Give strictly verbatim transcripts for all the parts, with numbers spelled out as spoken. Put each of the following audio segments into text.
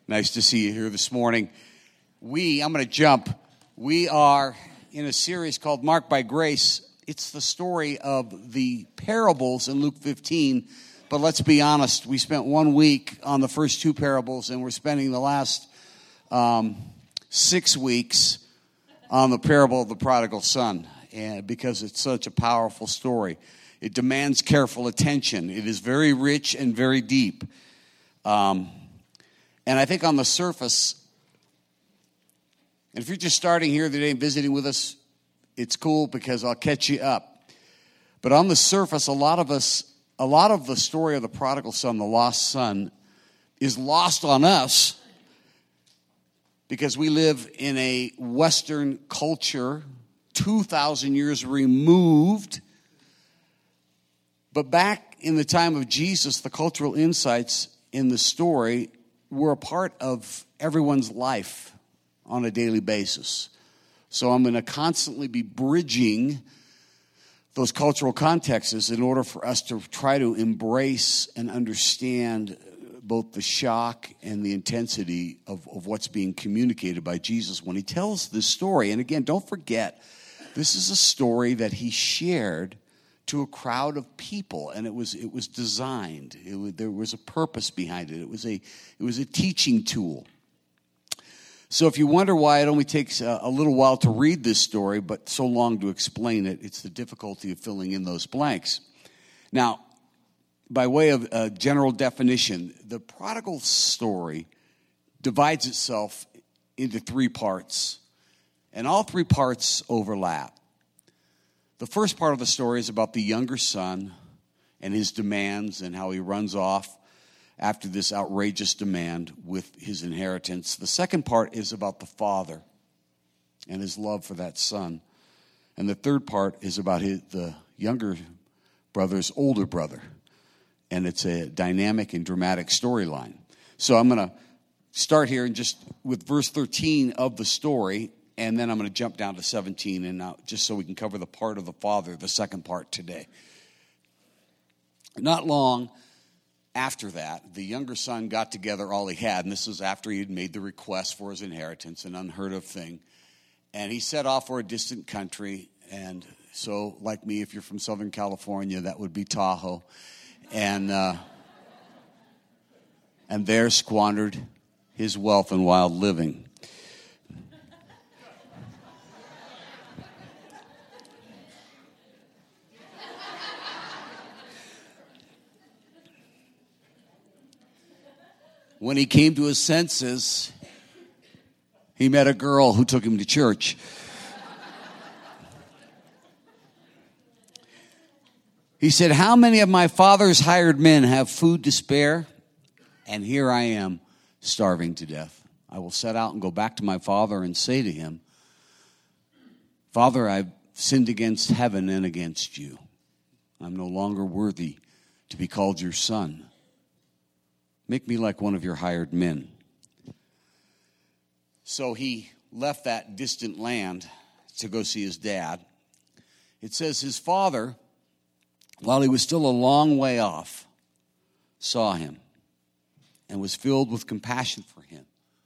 Nice to see you here this morning. We, I'm going to jump. We are in a series called Marked by Grace. It's the story of the parables in Luke fifteen. But let's be honest, we spent one week on the first two parables, and we're spending the last um, six weeks on the parable of the prodigal son, and because it's such a powerful story. It demands careful attention. It is very rich and very deep. Um, and I think on the surface, and if you're just starting here today and visiting with us, it's cool because I'll catch you up. But on the surface, a lot of us, a lot of the story of the prodigal son, the lost son, is lost on us because we live in a Western culture two thousand years removed. But back in the time of Jesus, the cultural insights in the story were a part of everyone's life on a daily basis. So I'm going to constantly be bridging those cultural contexts in order for us to try to embrace and understand both the shock and the intensity of, of what's being communicated by Jesus when he tells this story. And again, don't forget, this is a story that he shared to a crowd of people, and it was it was designed. It was, there was a purpose behind it. It was a it was a teaching tool. So if you wonder why it only takes a, a little while to read this story, but so long to explain it, it's the difficulty of filling in those blanks. Now, by way of a general definition, the prodigal story divides itself into three parts, and all three parts overlap. The first part of the story is about the younger son and his demands and how he runs off after this outrageous demand with his inheritance. The second part is about the father and his love for that son. And the third part is about his, the younger brother's older brother. And it's a dynamic and dramatic storyline. So I'm going to start here and just with verse thirteen of the story. And then I'm going to jump down to seventeen, and now just so we can cover the part of the father, the second part today. Not long after that, the younger son got together all he had, and this was after he had made the request for his inheritance, an unheard of thing. And he set off for a distant country, and so, like me, if you're from Southern California, that would be Tahoe. And, uh, and there squandered his wealth in wild living. When he came to his senses, he met a girl who took him to church. He said, "How many of my father's hired men have food to spare? And here I am, starving to death. I will set out and go back to my father and say to him, 'Father, I've sinned against heaven and against you. I'm no longer worthy to be called your son. Make me like one of your hired men.'" So he left that distant land to go see his dad. It says his father, while he was still a long way off, saw him and was filled with compassion for him.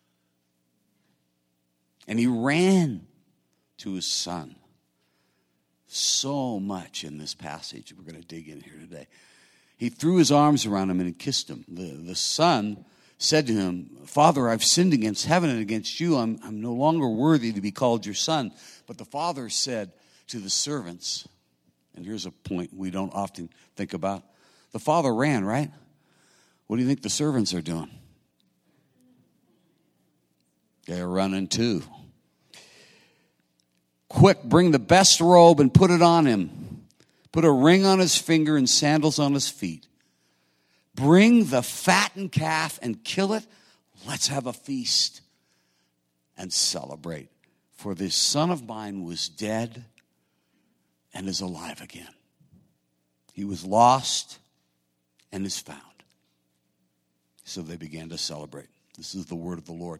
And he ran to his son. So much in this passage. We're going to dig in here today. He threw his arms around him and kissed him. The, the son said to him, "Father, I've sinned against heaven and against you. I'm, I'm no longer worthy to be called your son." But the father said to the servants, and here's a point we don't often think about. The father ran, right? What do you think the servants are doing? They're running too. "Quick, bring the best robe and put it on him. Put a ring on his finger and sandals on his feet. Bring the fattened calf and kill it. Let's have a feast and celebrate. For this son of mine was dead and is alive again. He was lost and is found." So they began to celebrate. This is the word of the Lord.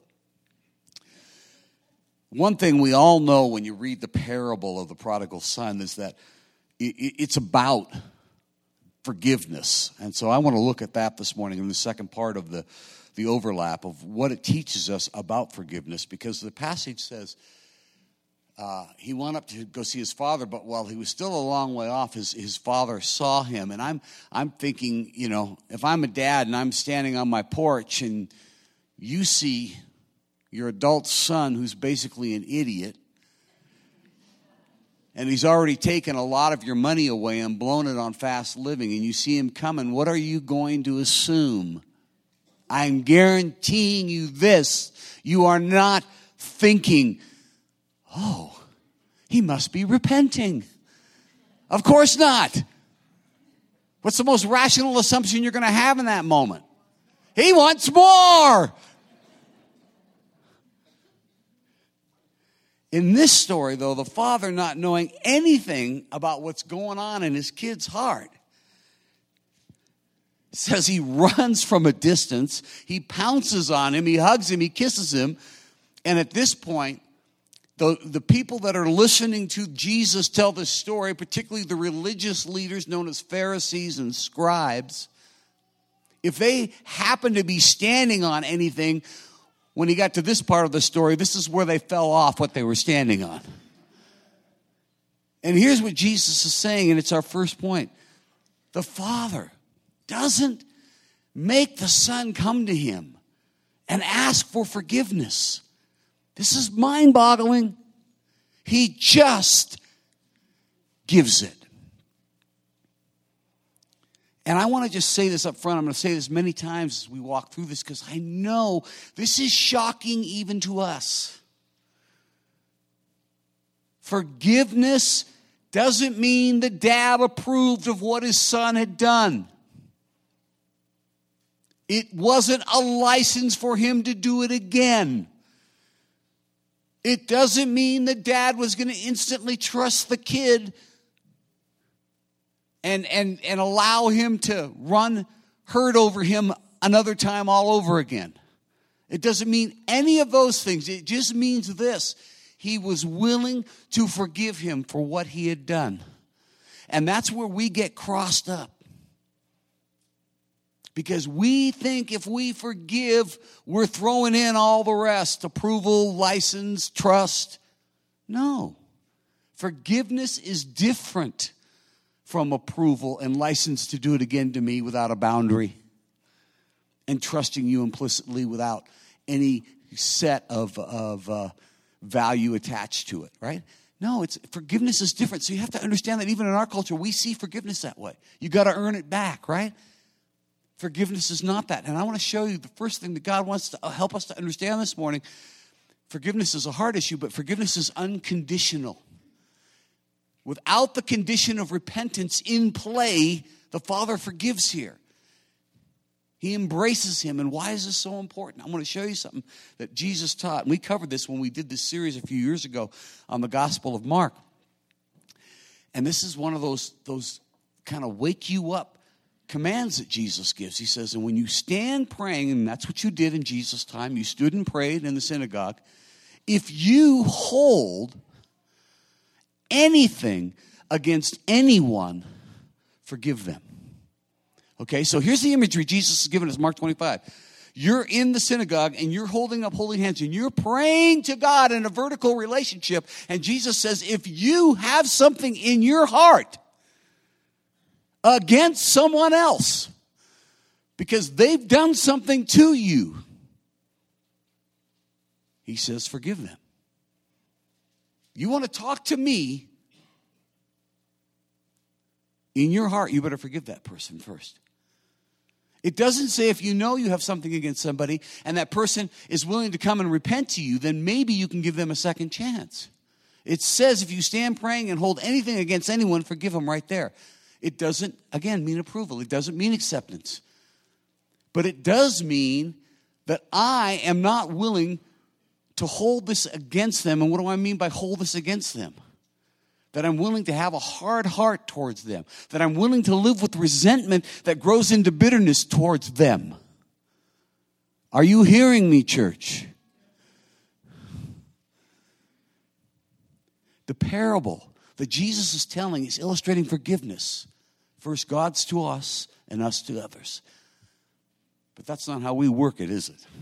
One thing we all know when you read the parable of the prodigal son is that it's about forgiveness. And so I want to look at that this morning in the second part of the, the overlap of what it teaches us about forgiveness, because the passage says uh, he went up to go see his father, but while he was still a long way off, his, his father saw him. And I'm I'm thinking, you know, if I'm a dad and I'm standing on my porch and you see your adult son who's basically an idiot, and he's already taken a lot of your money away and blown it on fast living, and you see him coming, what are you going to assume? I'm guaranteeing you this. You are not thinking, oh, he must be repenting. Of course not. What's the most rational assumption you're going to have in that moment? He wants more. In this story, though, the father not knowing anything about what's going on in his kid's heart, says he runs from a distance, he pounces on him, he hugs him, he kisses him, and at this point, the, the people that are listening to Jesus tell this story, particularly the religious leaders known as Pharisees and scribes, if they happen to be standing on anything, when he got to this part of the story, this is where they fell off what they were standing on. And here's what Jesus is saying, and it's our first point. The Father doesn't make the Son come to him and ask for forgiveness. This is mind-boggling. He just gives it. And I want to just say this up front. I'm going to say this many times as we walk through this, because I know this is shocking even to us. Forgiveness doesn't mean the dad approved of what his son had done. It wasn't a license for him to do it again. It doesn't mean the dad was going to instantly trust the kid and, and, and allow him to run herd over him another time all over again. It doesn't mean any of those things. It just means this. He was willing to forgive him for what he had done. And that's where we get crossed up. Because we think if we forgive, we're throwing in all the rest. Approval, license, trust. No. Forgiveness is different from approval and license to do it again to me without a boundary. And trusting you implicitly without any set of, of uh, value attached to it, right? No, it's forgiveness is different. So you have to understand that even in our culture, we see forgiveness that way. You got to earn it back, right? Forgiveness is not that. And I want to show you the first thing that God wants to help us to understand this morning. Forgiveness is a hard issue, but forgiveness is unconditional. Without the condition of repentance in play, the Father forgives here. He embraces him. And why is this so important? I want to show you something that Jesus taught. And we covered this when we did this series a few years ago on the Gospel of Mark. And this is one of those, those kind of wake you up commands that Jesus gives. He says, and when you stand praying, and that's what you did in Jesus' time, you stood and prayed in the synagogue, if you hold anything against anyone, forgive them. Okay, so here's the imagery Jesus has given us, Mark twenty-five. You're in the synagogue and you're holding up holy hands and you're praying to God in a vertical relationship. And Jesus says, if you have something in your heart against someone else because they've done something to you, he says, forgive them. You want to talk to me, in your heart, you better forgive that person first. It doesn't say if you know you have something against somebody and that person is willing to come and repent to you, then maybe you can give them a second chance. It says if you stand praying and hold anything against anyone, forgive them right there. It doesn't, again, mean approval. It doesn't mean acceptance. But it does mean that I am not willing to hold this against them. And what do I mean by hold this against them? That I'm willing to have a hard heart towards them. That I'm willing to live with resentment that grows into bitterness towards them. Are you hearing me, church? The parable that Jesus is telling is illustrating forgiveness First God's to us and us to others. But that's not how we work it, is it?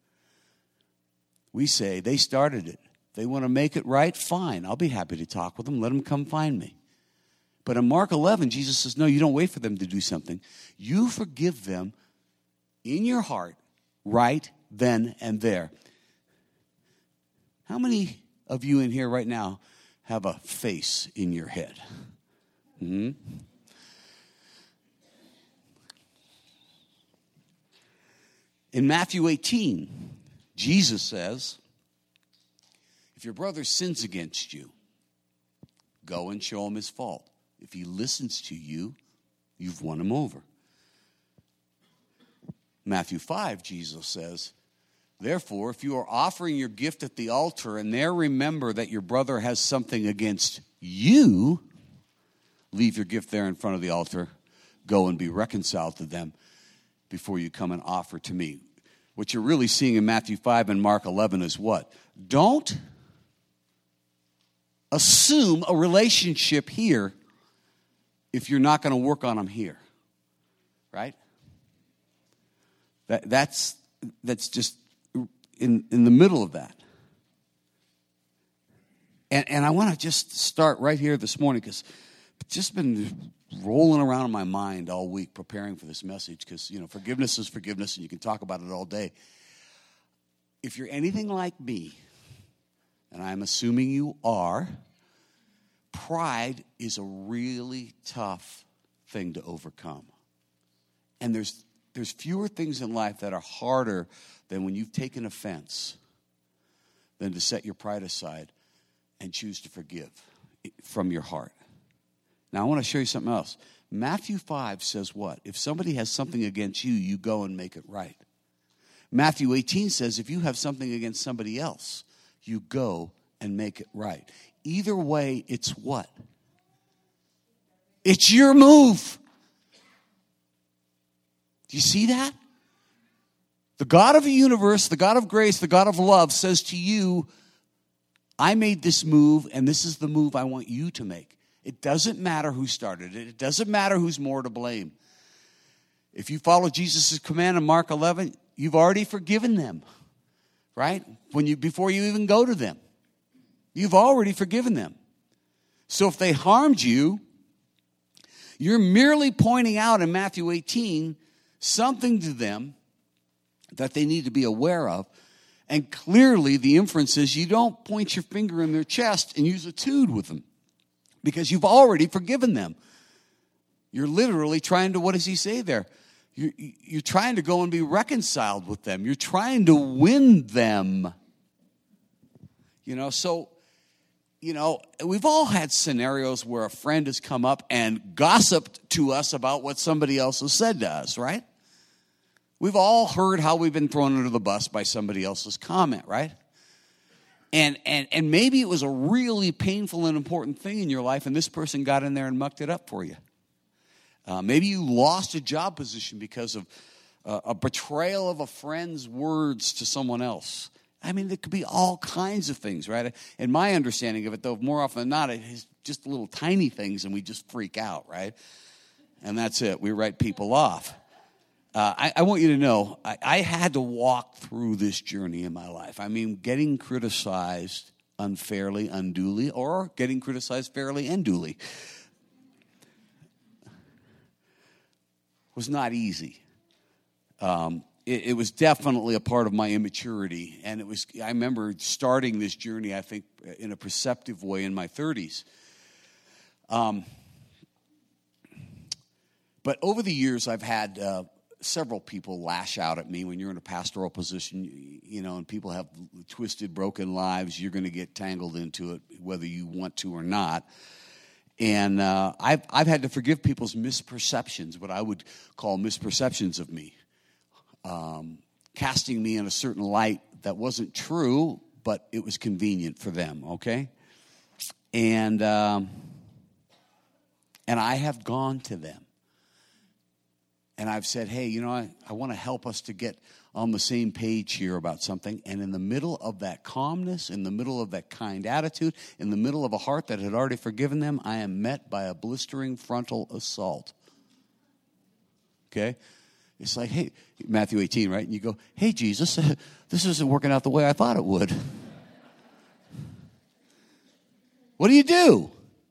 We say, they started it. They want to make it right, fine. I'll be happy to talk with them. Let them come find me. But in Mark eleven, Jesus says, no, you don't wait for them to do something. You forgive them in your heart right then and there. How many of you in here right now have a face in your head? Hmm? In Matthew eighteen, Jesus says, if your brother sins against you, go and show him his fault. If he listens to you, you've won him over. Matthew five, Jesus says, therefore, if you are offering your gift at the altar and there remember that your brother has something against you, leave your gift there in front of the altar, go and be reconciled to them before you come and offer to me. What you're really seeing in Matthew five and Mark eleven is what? Don't assume a relationship here if you're not going to work on them here. Right? That, that's, that's just in, in the middle of that. And, and I want to just start right here this morning because it's just been rolling around in my mind all week preparing for this message because, you know, forgiveness is forgiveness and you can talk about it all day. If you're anything like me, and I'm assuming you are, pride is a really tough thing to overcome. And there's there's fewer things in life that are harder than when you've taken offense than to set your pride aside and choose to forgive from your heart. Now, I want to show you something else. Matthew five says what? If somebody has something against you, you go and make it right. Matthew eighteen says if you have something against somebody else, you go and make it right. Either way, it's what? It's your move. Do you see that? The God of the universe, the God of grace, the God of love says to you, I made this move, and this is the move I want you to make. It doesn't matter who started it. It doesn't matter who's more to blame. If you follow Jesus' command in Mark eleven, you've already forgiven them, right? When you before you even go to them. You've already forgiven them. So if they harmed you, you're merely pointing out in Matthew eighteen something to them that they need to be aware of. And clearly the inference is you don't point your finger in their chest and use a tude with them because you've already forgiven them. You're literally trying to, what does he say there? You're, you're trying to go and be reconciled with them. You're trying to win them. You know, so, you know, we've all had scenarios where a friend has come up and gossiped to us about what somebody else has said to us, right? We've all heard how we've been thrown under the bus by somebody else's comment, right? And and and maybe it was a really painful and important thing in your life, and this person got in there and mucked it up for you. Uh, maybe you lost a job position because of uh, a betrayal of a friend's words to someone else. I mean, there could be all kinds of things, right? And my understanding of it, though, more often than not, it is just little tiny things, and we just freak out, right? And that's it. We write people off. Uh, I, I want you to know, I, I had to walk through this journey in my life. I mean, getting criticized unfairly, unduly, or getting criticized fairly and duly was not easy. Um, it, it was definitely a part of my immaturity. And it was, I remember starting this journey, I think, in a perceptive way in my thirties. Um, but over the years, I've had uh, several people lash out at me. When you're in a pastoral position, you know, and people have twisted, broken lives, you're going to get tangled into it, whether you want to or not. And uh, I've I've had to forgive people's misperceptions, what I would call misperceptions of me, um, casting me in a certain light that wasn't true, but it was convenient for them. Okay, and um, and I have gone to them. And I've said, hey, you know, I, I want to help us to get on the same page here about something. And in the middle of that calmness, in the middle of that kind attitude, in the middle of a heart that had already forgiven them, I am met by a blistering frontal assault. okay? It's like, hey, Matthew eighteen, right? And you go, hey, Jesus, this isn't working out the way I thought it would. What do you do?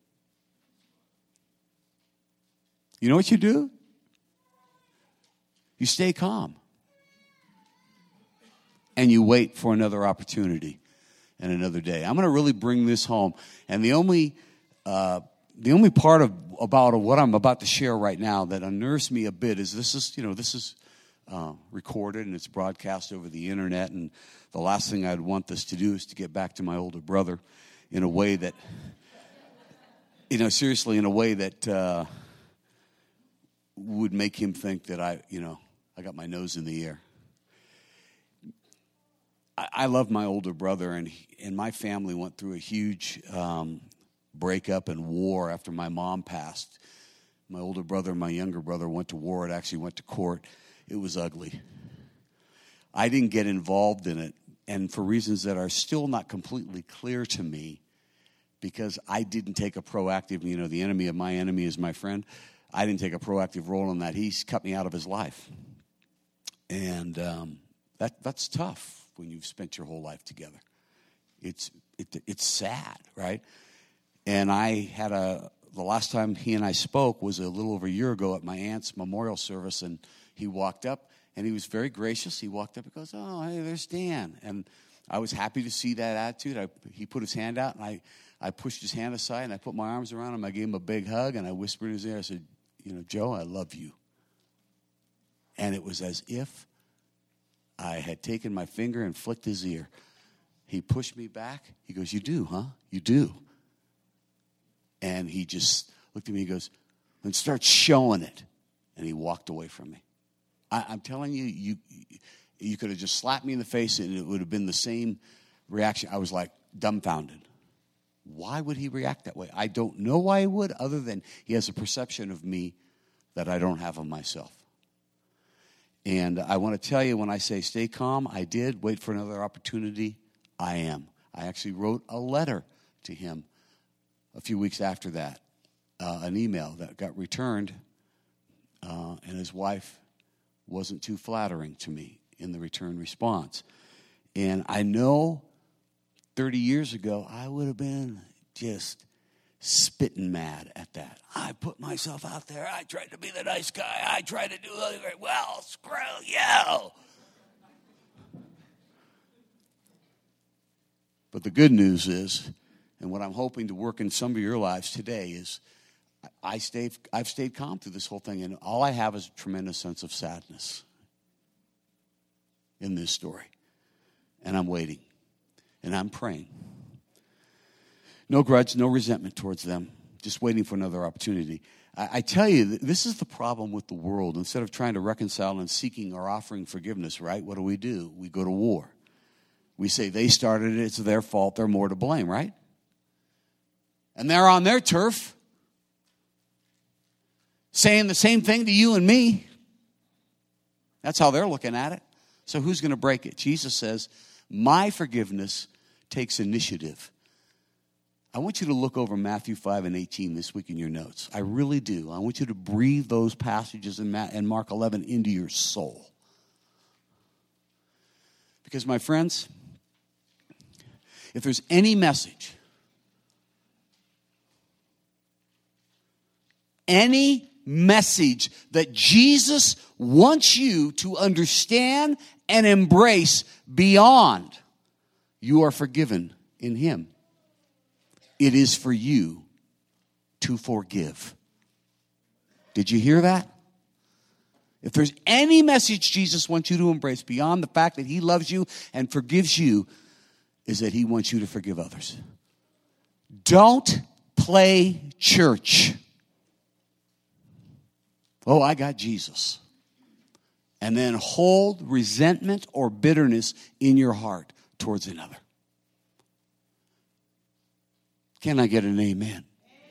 You know what you do? You stay calm. And you wait for another opportunity and another day. I'm going to really bring this home. And the only uh, the only part of about what I'm about to share right now that unnerves me a bit is this is, you know, this is uh, recorded and it's broadcast over the internet. And the last thing I'd want this to do is to get back to my older brother in a way that, you know, seriously, in a way that uh, would make him think that I, you know, I got my nose in the air. I love my older brother, and he, and my family went through a huge um, breakup and war after my mom passed. My older brother and my younger brother went to war. It actually went to court. It was ugly. I didn't get involved in it, and for reasons that are still not completely clear to me, because I didn't take a proactive, you know, the enemy of my enemy is my friend. I didn't take a proactive role in that. He's cut me out of his life. And um, that that's tough. When you've spent your whole life together. It's it, it's sad, right? And I had a, the last time he and I spoke was a little over a year ago at my aunt's memorial service, and he walked up, and he was very gracious. He walked up and goes, oh, hey, there's Dan. And I was happy to see that attitude. I, he put his hand out, and I, I pushed his hand aside, and I put my arms around him. I gave him a big hug, and I whispered in his ear, I said, you know, Joe, I love you. And it was as if I had taken my finger and flicked his ear. He pushed me back. He goes, you do, huh? You do. And he just looked at me and goes, and starts showing it. And he walked away from me. I, I'm telling you, you you could have just slapped me in the face and it would have been the same reaction. I was like dumbfounded. Why would he react that way? I don't know why he would, other than he has a perception of me that I don't have of myself. And I want to tell you, when I say stay calm, I did. Wait for another opportunity, I am. I actually wrote a letter to him a few weeks after that, uh, an email that got returned, uh, and his wife wasn't too flattering to me in the return response. And I know thirty years ago, I would have been just spitting mad at that. I put myself out there. I tried to be the nice guy. I tried to do it well. Screw you. But the good news is, and what I'm hoping to work in some of your lives today is, I stayed, I've stayed calm through this whole thing, and all I have is a tremendous sense of sadness in this story. And I'm waiting, and I'm praying. No grudge, no resentment towards them, just waiting for another opportunity. I, I tell you, this is the problem with the world. Instead of trying to reconcile and seeking or offering forgiveness, right, what do we do? We go to war. We say they started it, it's their fault, they're more to blame, right? And they're on their turf, saying the same thing to you and me. That's how they're looking at it. So who's going to break it? Jesus says, my forgiveness takes initiative. I want you to look over Matthew five and eighteen this week in your notes. I really do. I want you to breathe those passages in Mark eleven into your soul. Because, my friends, if there's any message, any message that Jesus wants you to understand and embrace beyond, you are forgiven in Him. It is for you to forgive. Did you hear that? If there's any message Jesus wants you to embrace beyond the fact that He loves you and forgives you, is that He wants you to forgive others. Don't play church. Oh, I got Jesus. And then hold resentment or bitterness in your heart towards another. Can I get an amen? Amen?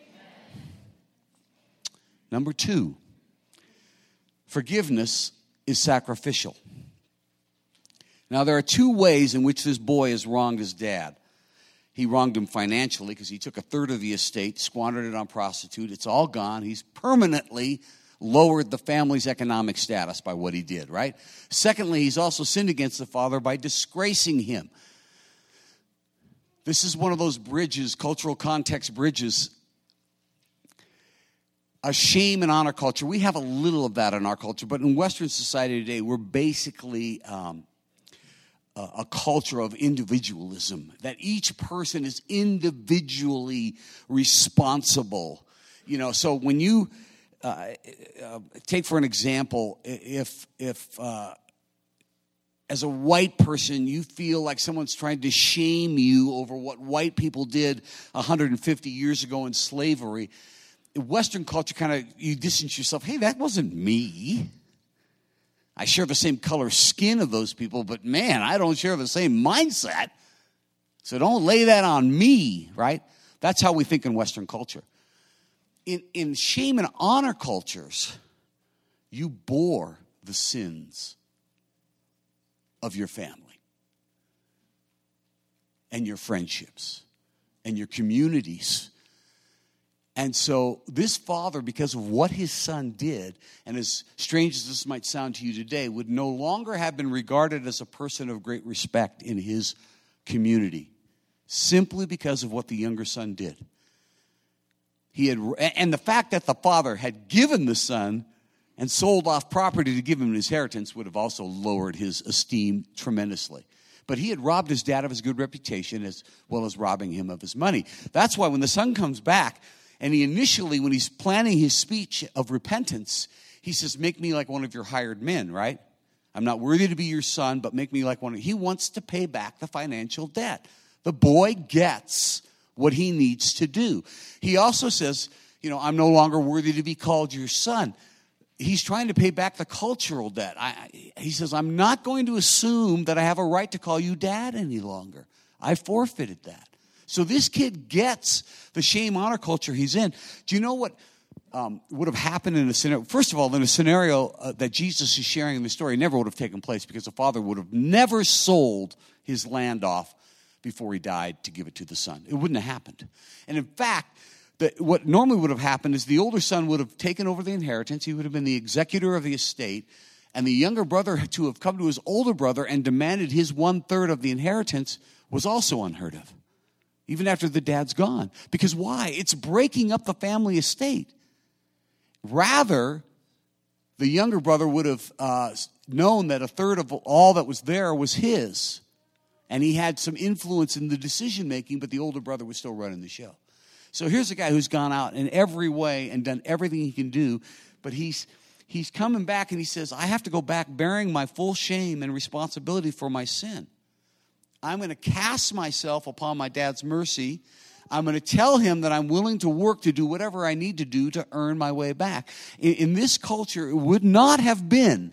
Number two, forgiveness is sacrificial. Now, there are two ways in which this boy has wronged his dad. He wronged him financially because he took a third of the estate, squandered it on prostitute. It's all gone. He's permanently lowered the family's economic status by what he did, right? Secondly, he's also sinned against the father by disgracing him. This is one of those bridges, cultural context bridges, a shame and honor culture. We have a little of that in our culture, but in Western society today, we're basically um, a, a culture of individualism, that each person is individually responsible. You know, so when you uh, uh, take for an example, if if uh, as a white person you feel like someone's trying to shame you over what white people did one hundred fifty years ago in slavery, in Western culture, kind of you distance yourself. Hey, that wasn't me. I share the same color skin of those people, but man, I don't share the same mindset. So don't lay that on me, right? That's how we think in Western culture. In, in shame and honor cultures, you bore the sins of your family and your friendships and your communities. And so this father, because of what his son did, and as strange as this might sound to you today, would no longer have been regarded as a person of great respect in his community, simply because of what the younger son did. He had, and the fact that the father had given the son and sold off property to give him an inheritance would have also lowered his esteem tremendously. But he had robbed his dad of his good reputation as well as robbing him of his money. That's why when the son comes back, and he initially, when he's planning his speech of repentance, he says, make me like one of your hired men, right? I'm not worthy to be your son, but make me like one of... He wants to pay back the financial debt. The boy gets what he needs to do. He also says, you know, I'm no longer worthy to be called your son. He's trying to pay back the cultural debt. I, he says, I'm not going to assume that I have a right to call you dad any longer. I forfeited that. So this kid gets the shame honor culture he's in. Do you know what um, would have happened in a scenario? First of all, in a scenario uh, that Jesus is sharing in the story, never would have taken place because the father would have never sold his land off before he died to give it to the son. It wouldn't have happened. And in fact, the, what normally would have happened is the older son would have taken over the inheritance. He would have been the executor of the estate. And the younger brother to have come to his older brother and demanded his one-third of the inheritance was also unheard of, even after the dad's gone. Because why? It's breaking up the family estate. Rather, the younger brother would have uh, known that a third of all that was there was his. And he had some influence in the decision-making, but the older brother was still running the show. So here's a guy who's gone out in every way and done everything he can do, but he's he's coming back and he says, I have to go back bearing my full shame and responsibility for my sin. I'm going to cast myself upon my dad's mercy. I'm going to tell him that I'm willing to work to do whatever I need to do to earn my way back. In, in this culture, it would not have been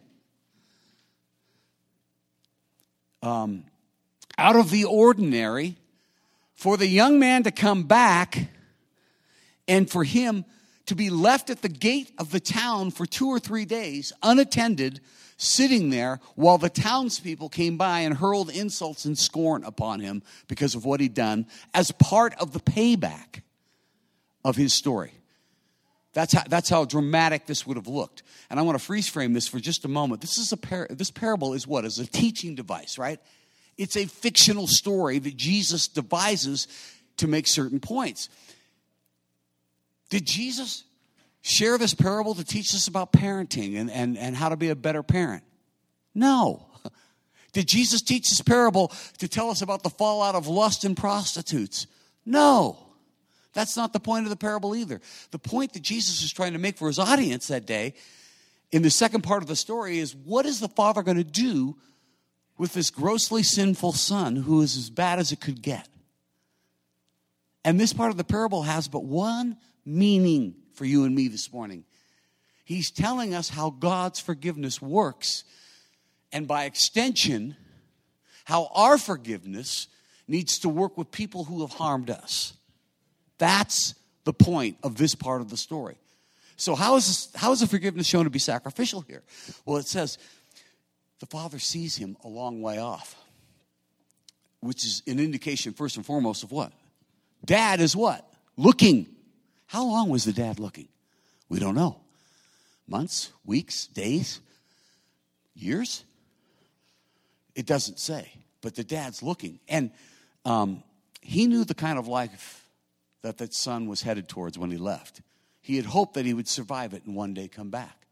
um, out of the ordinary for the young man to come back and for him to be left at the gate of the town for two or three days, unattended, sitting there while the townspeople came by and hurled insults and scorn upon him because of what he'd done as part of the payback of his story. That's how, that's how dramatic this would have looked. And I want to freeze frame this for just a moment. This is a par- this parable is what? Is a teaching device, right? It's a fictional story that Jesus devises to make certain points. Did Jesus share this parable to teach us about parenting and, and, and how to be a better parent? No. Did Jesus teach this parable to tell us about the fallout of lust and prostitutes? No. That's not the point of the parable either. The point that Jesus is trying to make for his audience that day in the second part of the story is, what is the father going to do with this grossly sinful son who is as bad as it could get? And this part of the parable has but one meaning for you and me this morning. He's telling us how God's forgiveness works, and by extension, how our forgiveness needs to work with people who have harmed us. That's the point of this part of the story. So how is this, how is the forgiveness shown to be sacrificial here? Well, it says the father sees him a long way off, which is an indication first and foremost of what? Dad is what? Looking. How long was the dad looking? We don't know. Months? Weeks? Days? Years? It doesn't say. But the dad's looking. And um, he knew the kind of life that that son was headed towards when he left. He had hoped that he would survive it and one day come back.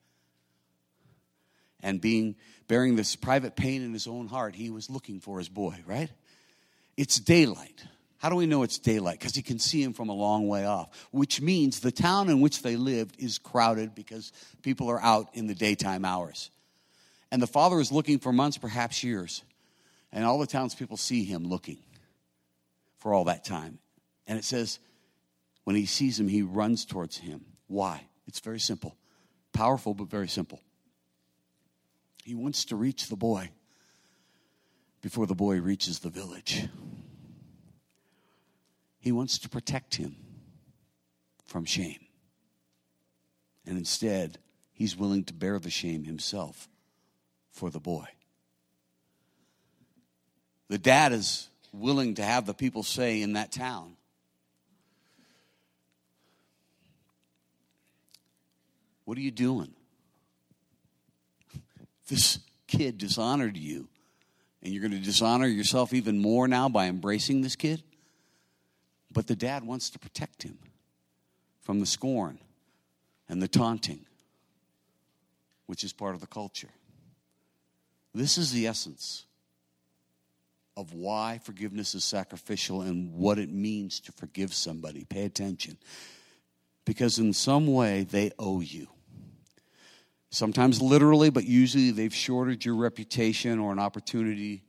And being bearing this private pain in his own heart, he was looking for his boy, right? It's daylight. How do we know it's daylight? Because he can see him from a long way off, which means the town in which they lived is crowded because people are out in the daytime hours. And the father is looking for months, perhaps years. And all the townspeople see him looking for all that time. And it says, when he sees him, he runs towards him. Why? It's very simple. Powerful, but very simple. He wants to reach the boy before the boy reaches the village. He wants to protect him from shame. And instead, he's willing to bear the shame himself for the boy. The dad is willing to have the people say in that town, what are you doing? This kid dishonored you, and you're going to dishonor yourself even more now by embracing this kid? But the dad wants to protect him from the scorn and the taunting, which is part of the culture. This is the essence of why forgiveness is sacrificial and what it means to forgive somebody. Pay attention. Because in some way, they owe you. Sometimes literally, but usually they've shorted your reputation or an opportunity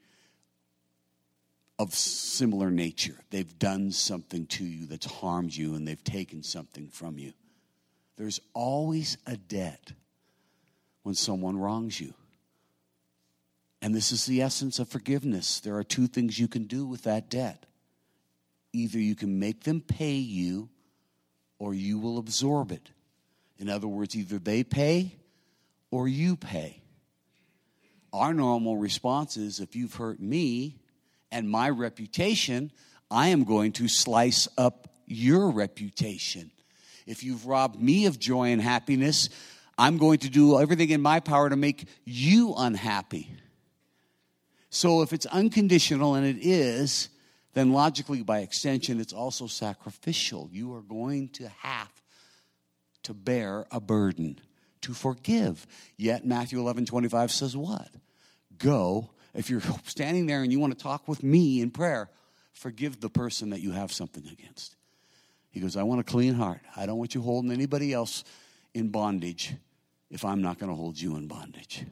of similar nature. They've done something to you that's harmed you, and they've taken something from you. There's always a debt when someone wrongs you. And this is the essence of forgiveness. There are two things you can do with that debt. Either you can make them pay you, or you will absorb it. In other words, either they pay or you pay. Our normal response is, if you've hurt me and my reputation, I am going to slice up your reputation. If you've robbed me of joy and happiness, I'm going to do everything in my power to make you unhappy. So if it's unconditional, and it is, then logically, by extension, it's also sacrificial. You are going to have to bear a burden to forgive. Yet Matthew eleven twenty-five says what? Go. If you're standing there and you want to talk with me in prayer, forgive the person that you have something against. He goes, I want a clean heart. I don't want you holding anybody else in bondage if I'm not going to hold you in bondage.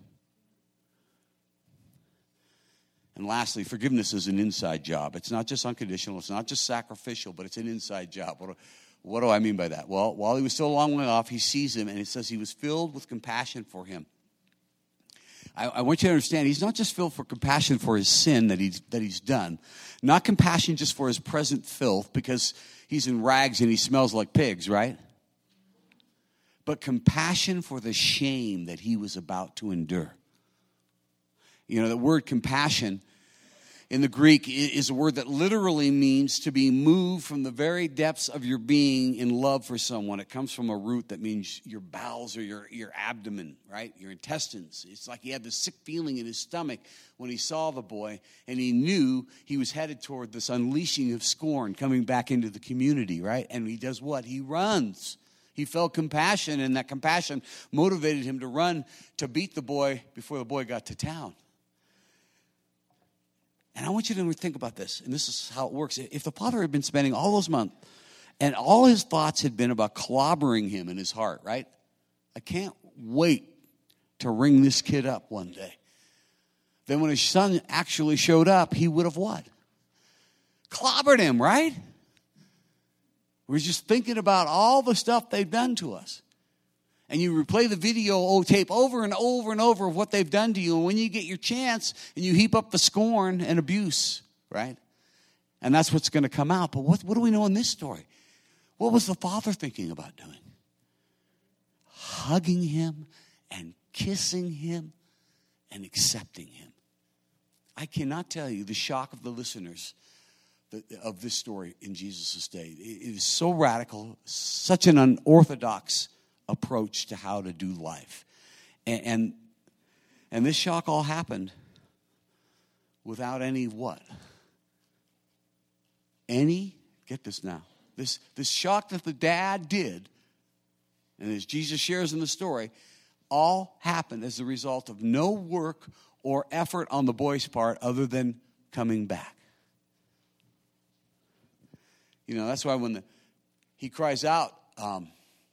And lastly, forgiveness is an inside job. It's not just unconditional. It's not just sacrificial, but it's an inside job. What do, what do I mean by that? Well, while he was still a long way off, he sees him, and it says he was filled with compassion for him. I, I want you to understand, he's not just filled for compassion for his sin that he's, that he's done. Not compassion just for his present filth, because he's in rags and he smells like pigs, right? But compassion for the shame that he was about to endure. You know, the word compassion in the Greek is a word that literally means to be moved from the very depths of your being in love for someone. It comes from a root that means your bowels or your, your abdomen, right? Your intestines. It's like he had this sick feeling in his stomach when he saw the boy, and he knew he was headed toward this unleashing of scorn coming back into the community, right? And he does what? He runs. He felt compassion, and that compassion motivated him to run to beat the boy before the boy got to town. And I want you to think about this, and this is how it works. If the father had been spending all those months, and all his thoughts had been about clobbering him in his heart, right? I can't wait to ring this kid up one day. Then when his son actually showed up, he would have what? Clobbered him, right? We're just thinking about all the stuff they've done to us. And you replay the video tape over and over and over of what they've done to you. And when you get your chance, and you heap up the scorn and abuse, right? And that's what's going to come out. But what, what do we know in this story? What was the father thinking about doing? Hugging him and kissing him and accepting him. I cannot tell you the shock of the listeners of this story in Jesus' day. It is so radical, such an unorthodox approach to how to do life. And, and, and this shock all happened without any what? Any, get this now, this, this shock that the dad did, and as Jesus shares in the story, all happened as a result of no work or effort on the boy's part other than coming back. You know, that's why when the, he cries out, um,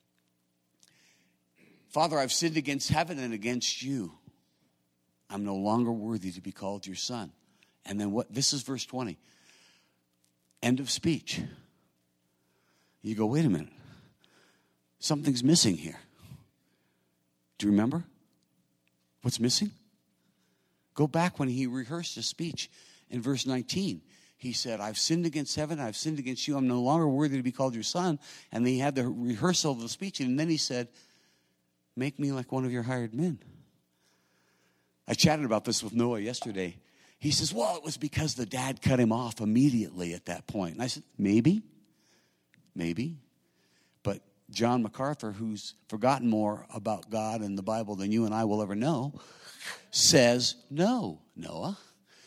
Father, I've sinned against heaven and against you. I'm no longer worthy to be called your son. And then what? This is verse twenty. End of speech. You go, wait a minute. Something's missing here. Do you remember what's missing? Go back when he rehearsed his speech in verse nineteen. He said, I've sinned against heaven, I've sinned against you, I'm no longer worthy to be called your son. And then he had the rehearsal of the speech, and then he said, make me like one of your hired men. I chatted about this with Noah yesterday. He says, well, it was because the dad cut him off immediately at that point. And I said, maybe, maybe. But John MacArthur, who's forgotten more about God and the Bible than you and I will ever know, says, no, Noah.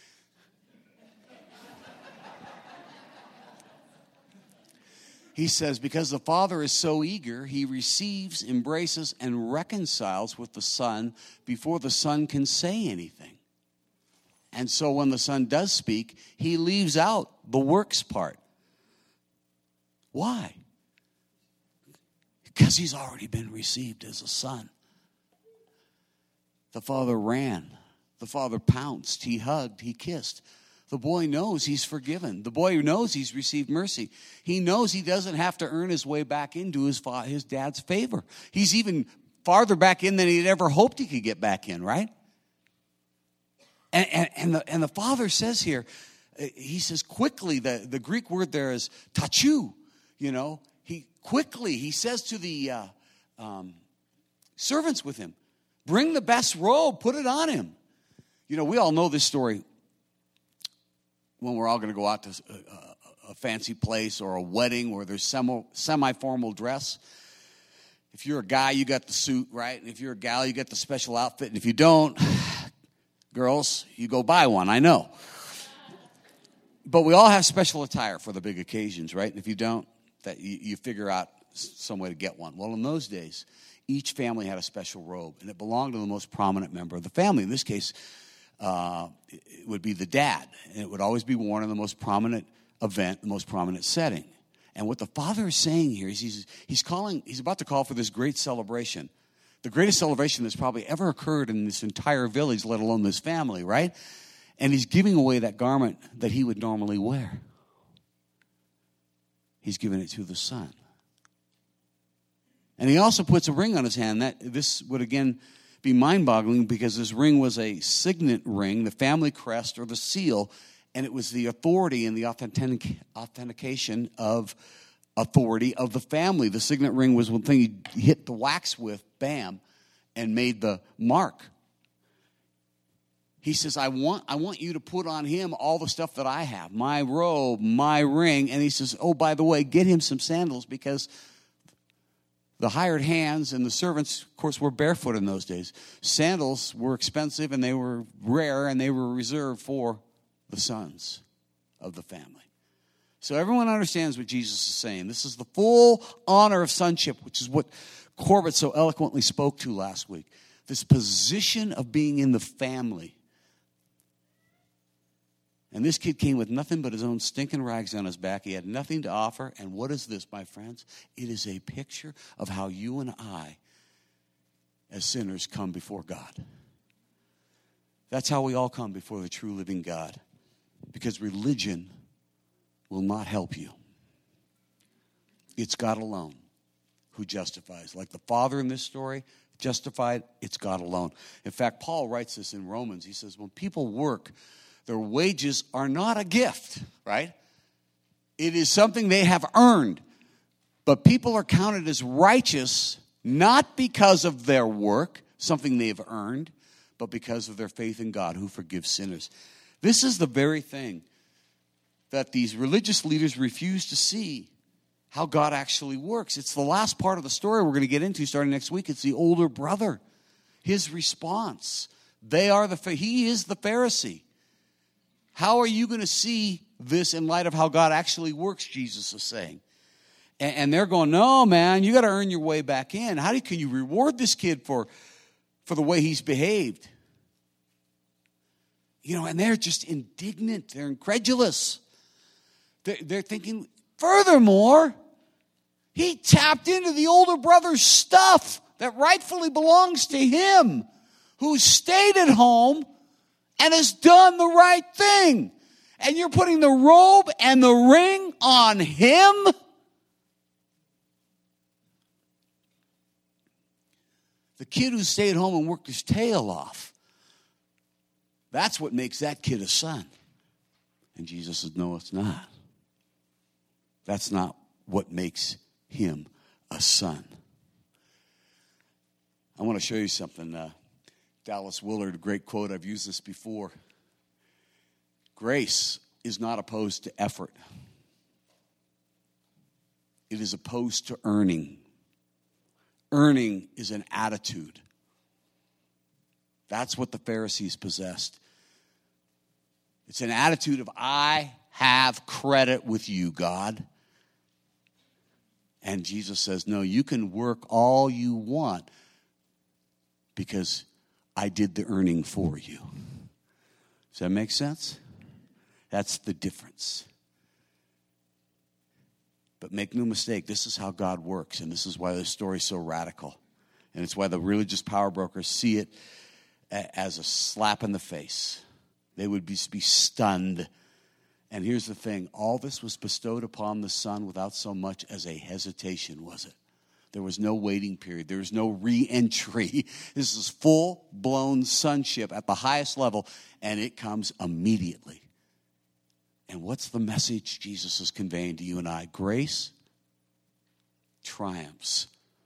He says, because the Father is so eager, he receives, embraces, and reconciles with the Son before the Son can say anything. And so when the Son does speak, he leaves out the works part. Why? Because he's already been received as a son. The Father ran. The Father pounced. He hugged. He kissed. The boy knows he's forgiven. The boy knows he's received mercy. He knows he doesn't have to earn his way back into his fa- his dad's favor. He's even farther back in than he'd ever hoped he could get back in, right? And, and, and, the, and the Father says here, he says quickly, the, the Greek word there is tachu, you know. He quickly, he says to the uh, um, servants with him, bring the best robe, put it on him. You know, we all know this story. When we're all going to go out to a, a fancy place or a wedding where there's semi, semi-formal dress. If you're a guy, you got the suit, right? And if you're a gal, you got the special outfit. And if you don't, girls, you go buy one, I know. But we all have special attire for the big occasions, right? And if you don't, that you, you figure out some way to get one. Well, in those days, each family had a special robe, and it belonged to the most prominent member of the family. In this case, Uh, it would be the dad, and it would always be worn in the most prominent event, the most prominent setting. And what the Father is saying here is he's, he's calling, he's about to call for this great celebration, the greatest celebration that's probably ever occurred in this entire village, let alone this family, right? And he's giving away that garment that he would normally wear. He's giving it to the son. And he also puts a ring on his hand. That this would again be mind-boggling because this ring was a signet ring, the family crest or the seal, and it was the authority and the authentic, authentication of authority of the family. The signet ring was one thing you hit the wax with, bam, and made the mark. He says, I want, I want you to put on him all the stuff that I have, my robe, my ring, and he says, oh, by the way, get him some sandals because the hired hands and the servants, of course, were barefoot in those days. Sandals were expensive and they were rare and they were reserved for the sons of the family. So everyone understands what Jesus is saying. This is the full honor of sonship, which is what Corbett so eloquently spoke to last week. This position of being in the family. And this kid came with nothing but his own stinking rags on his back. He had nothing to offer. And what is this, my friends? It is a picture of how you and I, as sinners, come before God. That's how we all come before the true living God. Because religion will not help you. It's God alone who justifies. Like the Father in this story justified, it's God alone. In fact, Paul writes this in Romans. He says, when people work, their wages are not a gift, right? It is something they have earned. But people are counted as righteous not because of their work, something they've earned, but because of their faith in God who forgives sinners. This is the very thing that these religious leaders refuse to see. how God actually works. It's the last part of the story we're going to get into starting next week. It's the older brother, his response. They are the, he is the Pharisee. How are you going to see this in light of how God actually works, Jesus is saying. And, and they're going, no, man, you got to earn your way back in. How do you, can you reward this kid for, for the way he's behaved? You know, and they're just indignant. They're incredulous. They're, they're thinking, furthermore, he tapped into the older brother's stuff that rightfully belongs to him, who stayed at home and has done the right thing. And you're putting the robe and the ring on him? The kid who stayed home and worked his tail off. That's what makes that kid a son. And Jesus said, no, it's not. That's not what makes him a son. I want to show you something. Uh, Dallas Willard, a great quote. I've used this before. Grace is not opposed to effort. It is opposed to earning. Earning is an attitude. That's what the Pharisees possessed. It's an attitude of, I have credit with you, God. And Jesus says, no, you can work all you want because I did the earning for you. Does that make sense? That's the difference. But make no mistake, this is how God works, and this is why this story is so radical. And it's why the religious power brokers see it as a slap in the face. They would be, be stunned. And here's the thing, all this was bestowed upon the Son without so much as a hesitation, was it? There was no waiting period. There was no re-entry. This is full-blown sonship at the highest level, and it comes immediately. And what's the message Jesus is conveying to you and I? Grace triumphs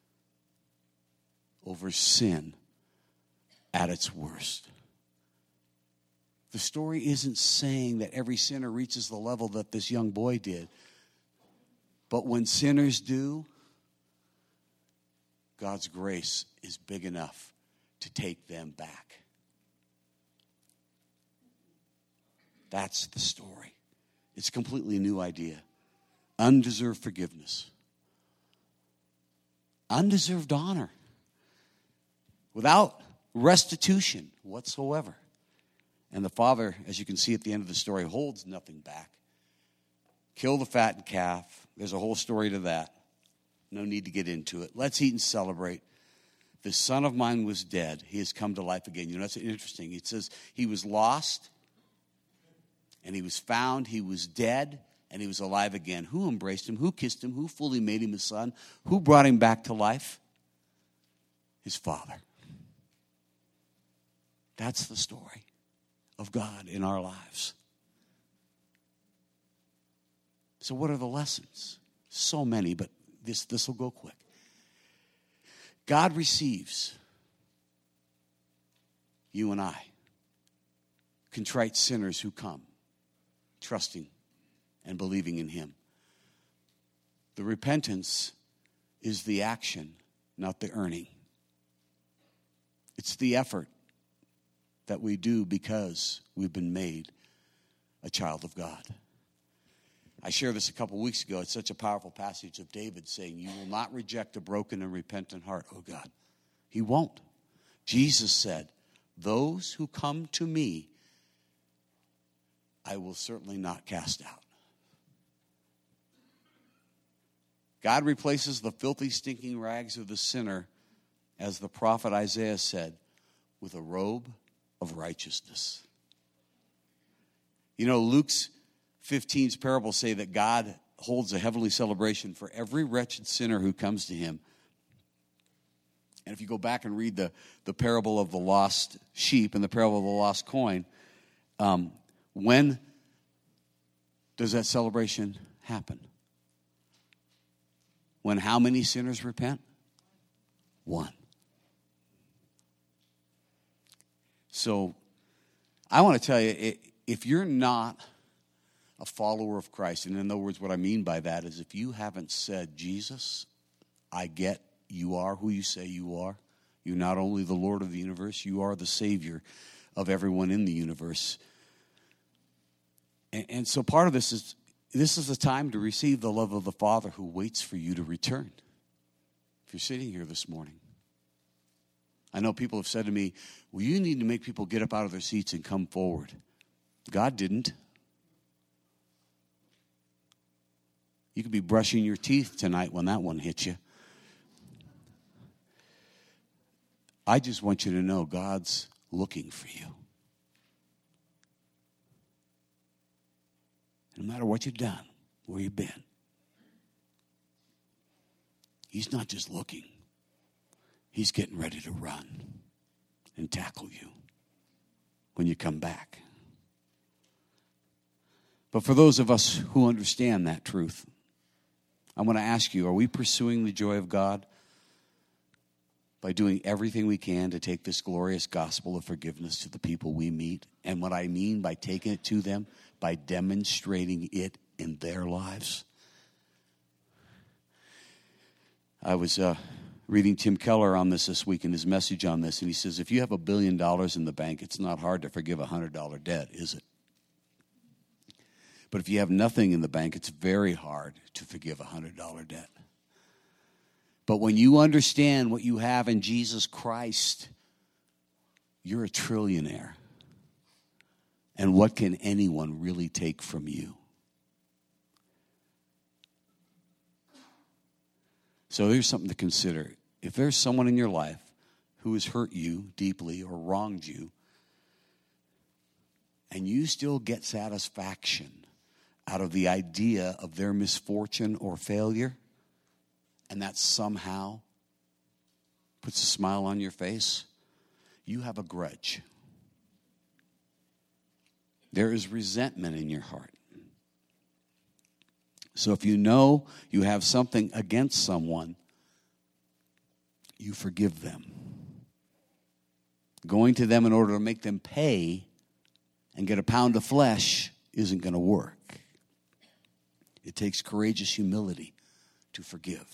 over sin at its worst. The story isn't saying that every sinner reaches the level that this young boy did. But when sinners do, God's grace is big enough to take them back. That's the story. It's a completely new idea. Undeserved forgiveness. Undeserved honor. Without restitution whatsoever. And the father, as you can see at the end of the story, holds nothing back. Kill the fattened calf. There's a whole story to that. No need to get into it. Let's eat and celebrate. The son of mine was dead. He has come to life again. You know, that's interesting. It says he was lost, and he was found. He was dead, and he was alive again. Who embraced him? Who kissed him? Who fully made him his son? Who brought him back to life? His Father. That's the story of God in our lives. So what are the lessons? So many, but this this will go quick. God receives you and I, contrite sinners who come, trusting and believing in him. The repentance is the action, not the earning. It's the effort that we do because we've been made a child of God. I shared this a couple weeks ago. It's such a powerful passage of David saying, you will not reject a broken and repentant heart, oh God. He won't. Jesus said, those who come to me, I will certainly not cast out. God replaces the filthy, stinking rags of the sinner, as the prophet Isaiah said, with a robe of righteousness. You know, Luke's fifteen's parables say that God holds a heavenly celebration for every wretched sinner who comes to him. And if you go back and read the, the parable of the lost sheep and the parable of the lost coin, um, when does that celebration happen? When how many sinners repent? One. So I want to tell you, if you're not a follower of Christ. And in other words, what I mean by that is if you haven't said, Jesus, I get you are who you say you are. You're not only the Lord of the universe, you are the Savior of everyone in the universe. And, and so part of this is, this is the time to receive the love of the Father who waits for you to return. If you're sitting here this morning. I know people have said to me, well, you need to make people get up out of their seats and come forward. God didn't. You could be brushing your teeth tonight when that one hits you. I just want you to know God's looking for you. No matter what you've done, where you've been. He's not just looking. He's getting ready to run and tackle you when you come back. But for those of us who understand that truth, I want to ask you, are we pursuing the joy of God by doing everything we can to take this glorious gospel of forgiveness to the people we meet? And what I mean by taking it to them, by demonstrating it in their lives. I was uh, reading Tim Keller on this this week in his message on this, and he says, if you have a billion dollars in the bank, it's not hard to forgive a one hundred dollars debt, is it? But if you have nothing in the bank, it's very hard to forgive a one hundred dollars debt. But when you understand what you have in Jesus Christ, you're a trillionaire. And what can anyone really take from you? So there's something to consider. If there's someone in your life who has hurt you deeply or wronged you, and you still get satisfaction out of the idea of their misfortune or failure, and that somehow puts a smile on your face, you have a grudge. There is resentment in your heart. So if you know you have something against someone, you forgive them. Going to them in order to make them pay and get a pound of flesh isn't going to work. It takes courageous humility to forgive.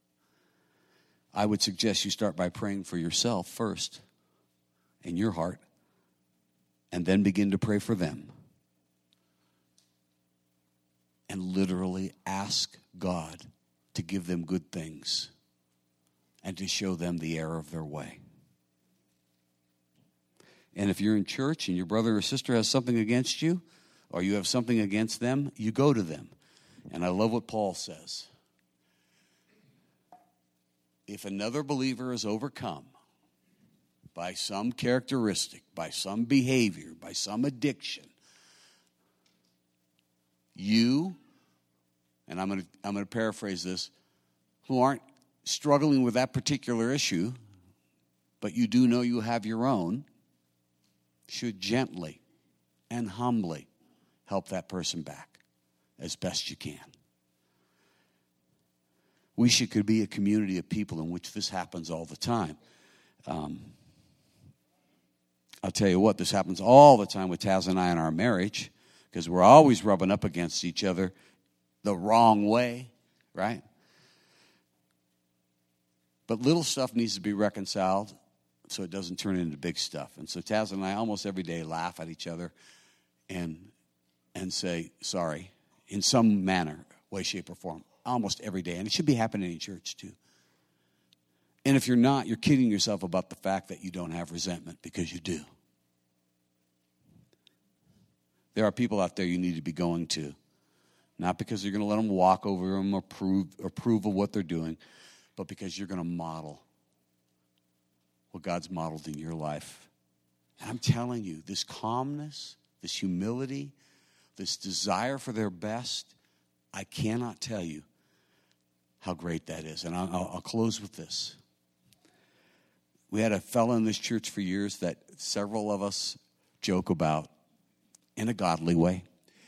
I would suggest you start by praying for yourself first in your heart, and then begin to pray for them. And literally ask God to give them good things and to show them the error of their way. And if you're in church and your brother or sister has something against you, or you have something against them, you go to them. And I love what Paul says. If another believer is overcome by some characteristic, by some behavior, by some addiction, you, and I'm going to I'm going to paraphrase this, who aren't struggling with that particular issue, but you do know you have your own, should gently and humbly help that person back as best you can. We should could be a community of people in which this happens all the time. Um, I'll tell you what, this happens all the time with Taz and I in our marriage, because we're always rubbing up against each other the wrong way, right? But little stuff needs to be reconciled so it doesn't turn into big stuff. And so Taz and I almost every day laugh at each other and and say sorry in some manner, way, shape, or form. Almost every day. And it should be happening in church too. And if you're not, you're kidding yourself about the fact that you don't have resentment, because you do. There are people out there you need to be going to. Not because you're going to let them walk over them or prove, or prove of what they're doing, but because you're going to model what God's modeled in your life. And I'm telling you, this calmness, this humility, this desire for their best, I cannot tell you how great that is. And I'll, I'll close with this. We had a fellow in this church for years that several of us joke about in a godly way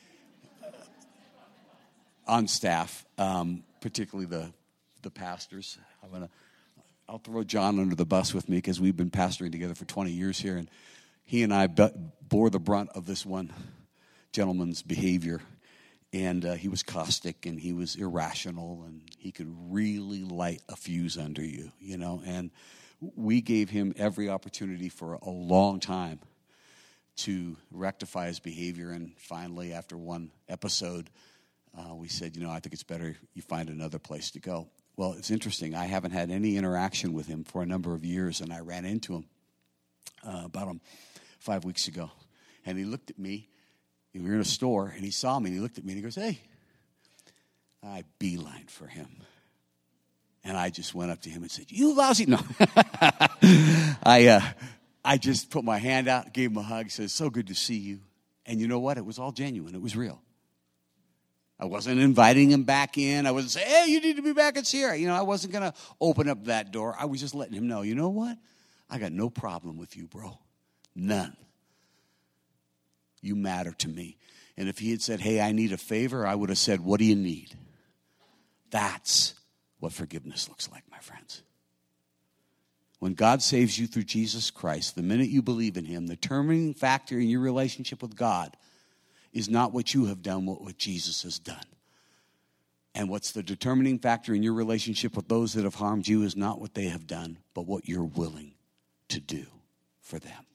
on staff, um, particularly the the pastors. I'm gonna, I'll throw John under the bus with me because we've been pastoring together for twenty years here, and he and I be- bore the brunt of this one gentleman's behavior. And uh, he was caustic, and he was irrational, and he could really light a fuse under you, you know. And we gave him every opportunity for a long time to rectify his behavior. And finally, after one episode, uh, we said, you know, I think it's better you find another place to go. Well, it's interesting. I haven't had any interaction with him for a number of years, and I ran into him uh, about um, five weeks ago. And he looked at me. We were in a store, and he saw me, and he looked at me, and he goes, hey. I beelined for him. And I just went up to him and said, you lousy. No. I uh, I just put my hand out, gave him a hug, said, so good to see you. And you know what? It was all genuine. It was real. I wasn't inviting him back in. I wasn't saying, hey, you need to be back at Sierra. You know, I wasn't going to open up that door. I was just letting him know, you know what? I got no problem with you, bro. None. You matter to me. And if he had said, hey, I need a favor, I would have said, what do you need? That's what forgiveness looks like, my friends. When God saves you through Jesus Christ, the minute you believe in him, the determining factor in your relationship with God is not what you have done, but what Jesus has done. And what's the determining factor in your relationship with those that have harmed you is not what they have done, but what you're willing to do for them.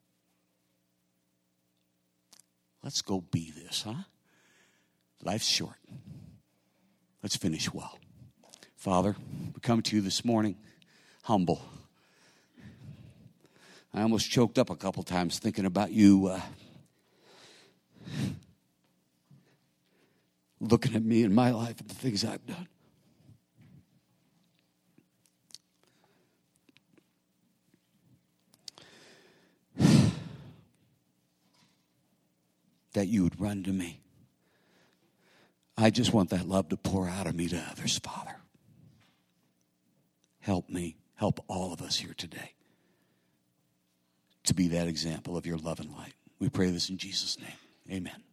Let's go be this, huh? Life's short. Let's finish well. Father, we come to you this morning humble. I almost choked up a couple times thinking about you uh, looking at me in my life and the things I've done. That you would run to me. I just want that love to pour out of me to others, Father. Help me, help all of us here today to be that example of your love and light. We pray this in Jesus' name. Amen.